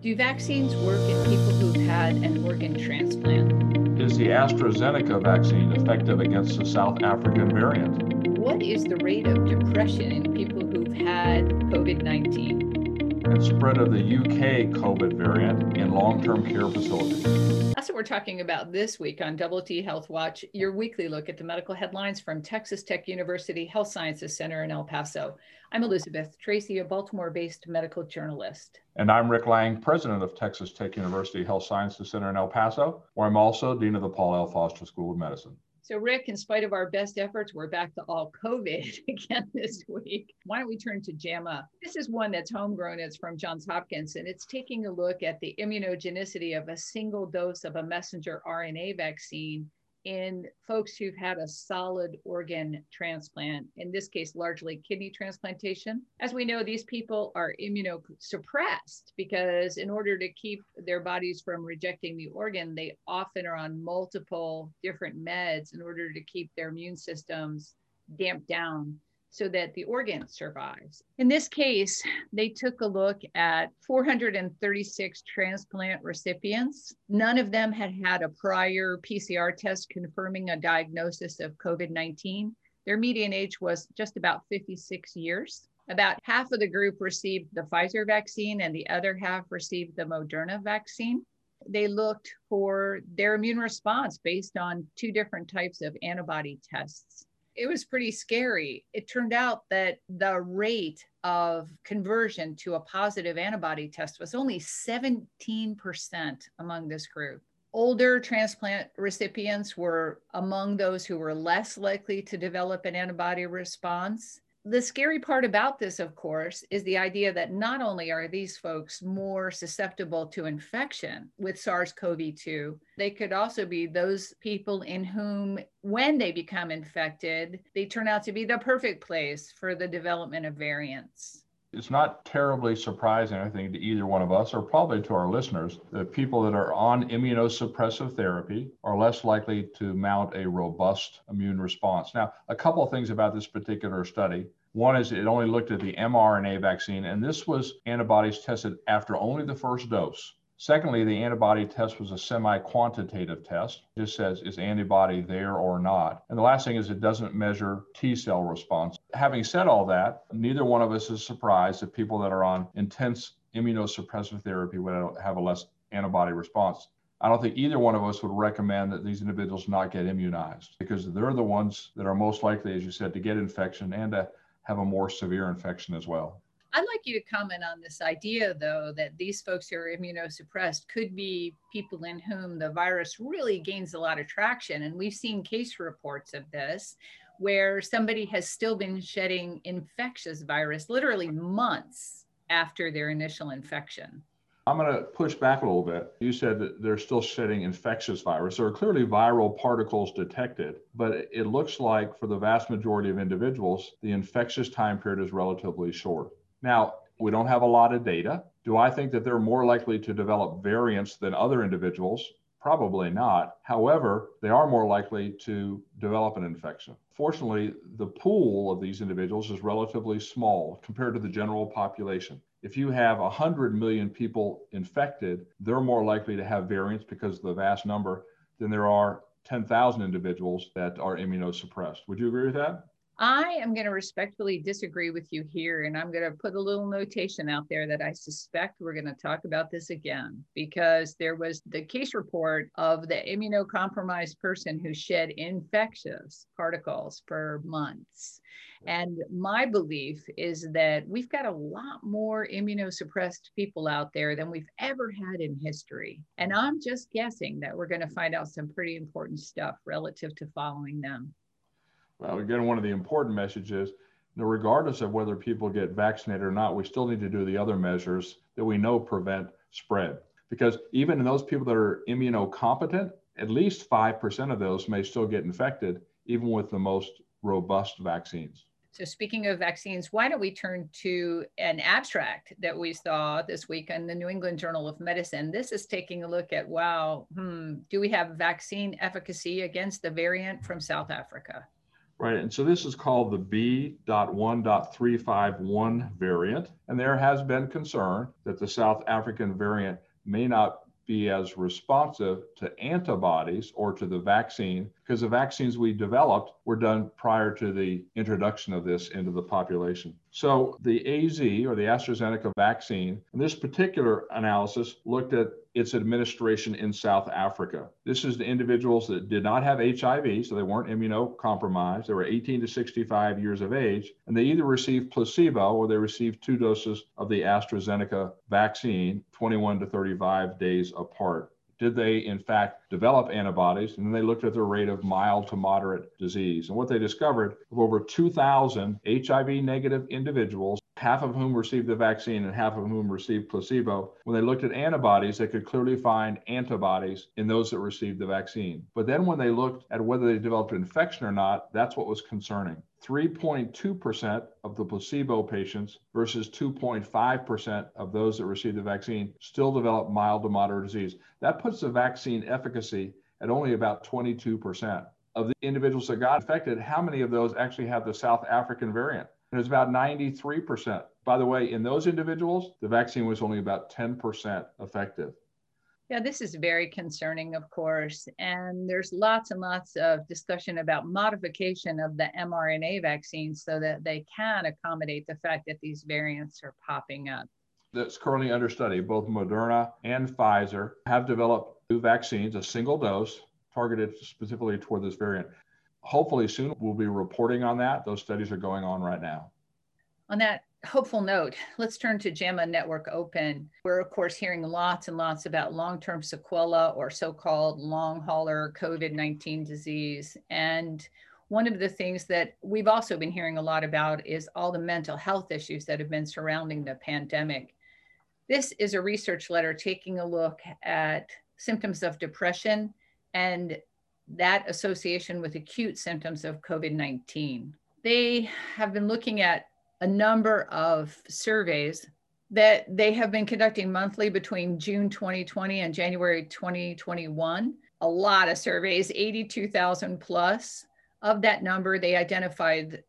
Do vaccines work in people who've had an organ transplant? Is the AstraZeneca vaccine effective against the South African variant? What is the rate of depression in people who've had COVID 19? And spread of the UK COVID variant in long-term care facilities? That's what we're talking about this week on Double T Health Watch, your weekly look at the medical headlines from Texas Tech University Health Sciences Center in El Paso. I'm Elizabeth Tracy, a Baltimore-based medical journalist. And I'm Rick Lang, president of Texas Tech University Health Sciences Center in El Paso, where I'm also dean of the Paul L. Foster School of Medicine. So, Rick, in spite of our best efforts, we're back to all COVID again this week. Why don't we turn to JAMA? This is one that's homegrown. It's from Johns Hopkins, and it's taking a look at the immunogenicity of a single dose of a messenger RNA vaccine in folks who've had a solid organ transplant, in this case, largely kidney transplantation. As we know, these people are immunosuppressed because in order to keep their bodies from rejecting the organ, they often are on multiple different meds in order to keep their immune systems damped down so that the organ survives. In this case, they took a look at 436 transplant recipients. None of them had had a prior PCR test confirming a diagnosis of COVID-19. Their median age was just about 56 years. About half of the group received the Pfizer vaccine and the other half received the Moderna vaccine. They looked for their immune response based on two different types of antibody tests. It was pretty scary. It turned out that the rate of conversion to a positive antibody test was only 17% among this group. Older transplant recipients were among those who were less likely to develop an antibody response. The scary part about this, of course, is the idea that not only are these folks more susceptible to infection with SARS-CoV-2, they could also be those people in whom, when they become infected, they turn out to be the perfect place for the development of variants. It's not terribly surprising, I think, to either one of us, or probably to our listeners, that people that are on immunosuppressive therapy are less likely to mount a robust immune response. Now, a couple of things about this particular study. One is it only looked at the mRNA vaccine, and this was antibodies tested after only the first dose. Secondly, the antibody test was a semi-quantitative test. It just says, is antibody there or not? And the last thing is it doesn't measure T cell response. Having said all that, neither one of us is surprised that people that are on intense immunosuppressive therapy would have a less antibody response. I don't think either one of us would recommend that these individuals not get immunized because they're the ones that are most likely, as you said, to get infection and to have a more severe infection as well. I'd like you to comment on this idea, though, that these folks who are immunosuppressed could be people in whom the virus really gains a lot of traction. And we've seen case reports of this where somebody has still been shedding infectious virus literally months after their initial infection. I'm going to push back a little bit. You said that they're still shedding infectious virus. There are clearly viral particles detected, but it looks like for the vast majority of individuals, the infectious time period is relatively short. Now, we don't have a lot of data. Do I think that they're more likely to develop variants than other individuals? Probably not. However, they are more likely to develop an infection. Fortunately, the pool of these individuals is relatively small compared to the general population. If you have 100 million people infected, they're more likely to have variants because of the vast number than there are 10,000 individuals that are immunosuppressed. Would you agree with that? I am going to respectfully disagree with you here, and I'm going to put a little notation out there that I suspect we're going to talk about this again, because there was the case report of the immunocompromised person who shed infectious particles for months. And my belief is that we've got a lot more immunosuppressed people out there than we've ever had in history. And I'm just guessing that we're going to find out some pretty important stuff relative to following them. Well, again, one of the important messages, regardless of whether people get vaccinated or not, we still need to do the other measures that we know prevent spread. Because even in those people that are immunocompetent, at least 5% of those may still get infected, even with the most robust vaccines. So speaking of vaccines, why don't we turn to an abstract that we saw this week in the New England Journal of Medicine. This is taking a look at, do we have vaccine efficacy against the variant from South Africa? Right. And so this is called the B.1.351 variant. And there has been concern that the South African variant may not be as responsive to antibodies or to the vaccine, because the vaccines we developed were done prior to the introduction of this into the population. So the AZ, or the AstraZeneca vaccine, in this particular analysis looked at its administration in South Africa. This is the individuals that did not have HIV, so they weren't immunocompromised. They were 18 to 65 years of age, and they either received placebo or they received 2 doses of the AstraZeneca vaccine, 21 to 35 days apart. Did they, in fact, develop antibodies? And then they looked at the rate of mild to moderate disease. And what they discovered, of over 2,000 HIV negative individuals, half of whom received the vaccine and half of whom received placebo, when they looked at antibodies, they could clearly find antibodies in those that received the vaccine. But then when they looked at whether they developed an infection or not, that's what was concerning. 3.2% of the placebo patients versus 2.5% of those that received the vaccine still developed mild to moderate disease. That puts the vaccine efficacy at only about 22%. Of the individuals that got infected, how many of those actually have the South African variant? And it's about 93%. By the way, in those individuals, the vaccine was only about 10% effective. Yeah, this is very concerning, of course, and there's lots and lots of discussion about modification of the mRNA vaccines so that they can accommodate the fact that these variants are popping up. That's currently under study. Both Moderna and Pfizer have developed new vaccines, a single dose, targeted specifically toward this variant. Hopefully soon we'll be reporting on that. Those studies are going on right now. On that hopeful note, let's turn to JAMA Network Open. We're, of course, hearing lots and lots about long-term sequela or so-called long hauler COVID-19 disease. And one of the things that we've also been hearing a lot about is all the mental health issues that have been surrounding the pandemic. This is a research letter taking a look at symptoms of depression and that association with acute symptoms of COVID-19. They have been looking at a number of surveys that they have been conducting monthly between June 2020 and January 2021. A lot of surveys, 82,000 plus. Of that number, they identified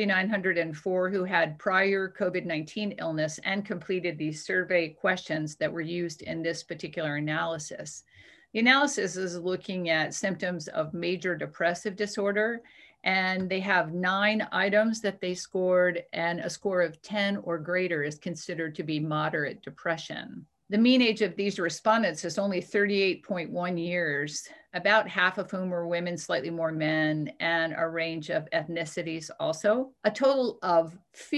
3,904 who had prior COVID-19 illness and completed these survey questions that were used in this particular analysis. The analysis is looking at symptoms of major depressive disorder, and they have 9 items that they scored, and a score of 10 or greater is considered to be moderate depression. The mean age of these respondents is only 38.1 years, about half of whom are women, slightly more men, and a range of ethnicities also. A total of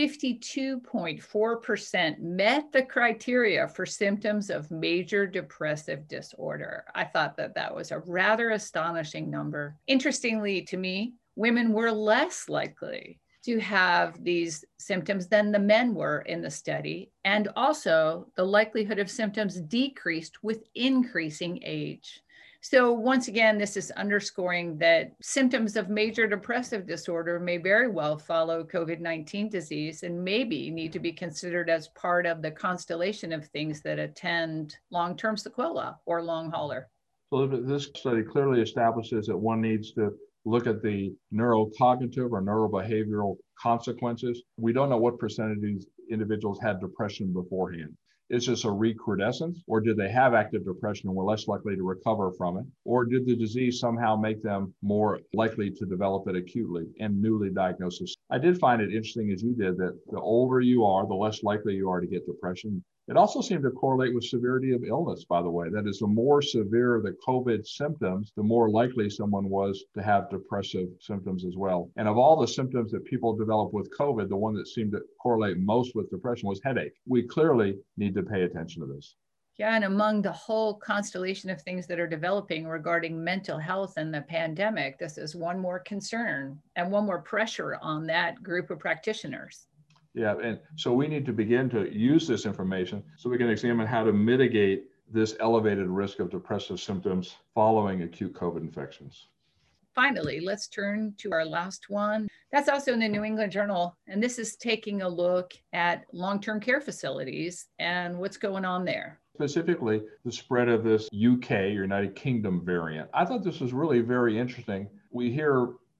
52.4% met the criteria for symptoms of major depressive disorder. I thought that that was a rather astonishing number. Interestingly to me, women were less likely to have these symptoms than the men were in the study. And also the likelihood of symptoms decreased with increasing age. So once again, this is underscoring that symptoms of major depressive disorder may very well follow COVID-19 disease and maybe need to be considered as part of the constellation of things that attend long-term sequela or long hauler. So this study clearly establishes that one needs to look at the neurocognitive or neurobehavioral consequences. We don't know what percentage of these individuals had depression beforehand. Is this a recrudescence, or did they have active depression and were less likely to recover from it? Or did the disease somehow make them more likely to develop it acutely and newly diagnosed? I did find it interesting, as you did, that the older you are, the less likely you are to get depression. It also seemed to correlate with severity of illness, by the way. That is, the more severe the COVID symptoms, the more likely someone was to have depressive symptoms as well. And of all the symptoms that people develop with COVID, the one that seemed to correlate most with depression was headache. We clearly need to pay attention to this. Yeah, and among the whole constellation of things that are developing regarding mental health and the pandemic, this is one more concern and one more pressure on that group of practitioners. Yeah, and so we need to begin to use this information so we can examine how to mitigate this elevated risk of depressive symptoms following acute COVID infections. Finally, let's turn to our last one. That's also in the New England Journal, and this is taking a look at long-term care facilities and what's going on there. Specifically, the spread of this UK, United Kingdom variant. I thought this was really very interesting. We hear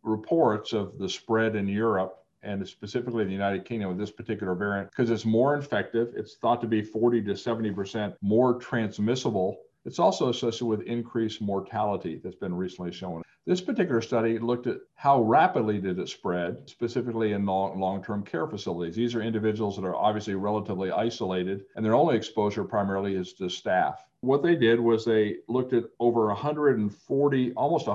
reports of the spread in Europe and specifically the United Kingdom with this particular variant, because it's more infective. It's thought to be 40 to 70% more transmissible. It's also associated with increased mortality that's been recently shown. This particular study looked at how rapidly did it spread, specifically in long-term care facilities. These are individuals that are obviously relatively isolated, and their only exposure primarily is to staff. What they did was they looked at over almost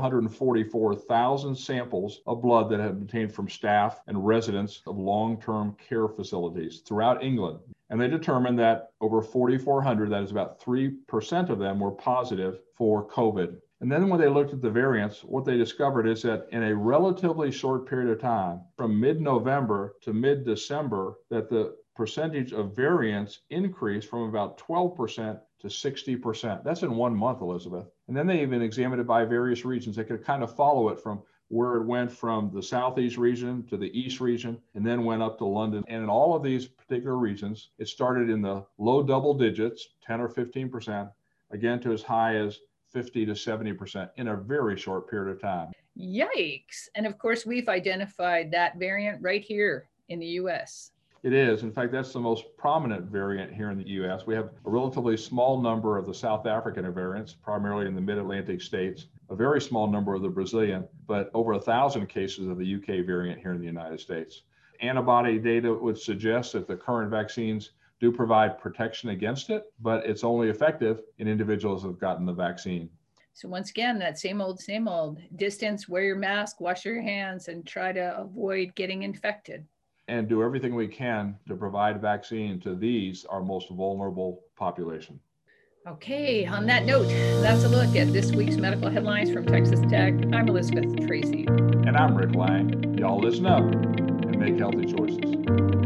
144,000 samples of blood that had been obtained from staff and residents of long-term care facilities throughout England. And they determined that over 4,400, that is about 3% of them, were positive for COVID. And then when they looked at the variants, what they discovered is that in a relatively short period of time, from mid-November to mid-December, that the percentage of variants increased from about 12% to 60%. That's in 1 month, Elizabeth. And then they even examined it by various regions. They could kind of follow it from where it went from the Southeast region to the East region, and then went up to London. And in all of these particular regions, it started in the low double digits, 10 or 15%, again to as high as 50 to 70% in a very short period of time. Yikes. And of course, we've identified that variant right here in the US. It is. In fact, that's the most prominent variant here in the US. We have a relatively small number of the South African variants, primarily in the mid-Atlantic states, a very small number of the Brazilian, but over 1,000 cases of the UK variant here in the United States. Antibody data would suggest that the current vaccines do provide protection against it, but it's only effective in individuals who have gotten the vaccine. So once again, that same old, distance, wear your mask, wash your hands, and try to avoid getting infected. And do everything we can to provide vaccine to these, our most vulnerable population. Okay, on that note, that's a look at this week's medical headlines from Texas Tech. I'm Elizabeth Tracy. And I'm Rick Lang. Y'all listen up and make healthy choices.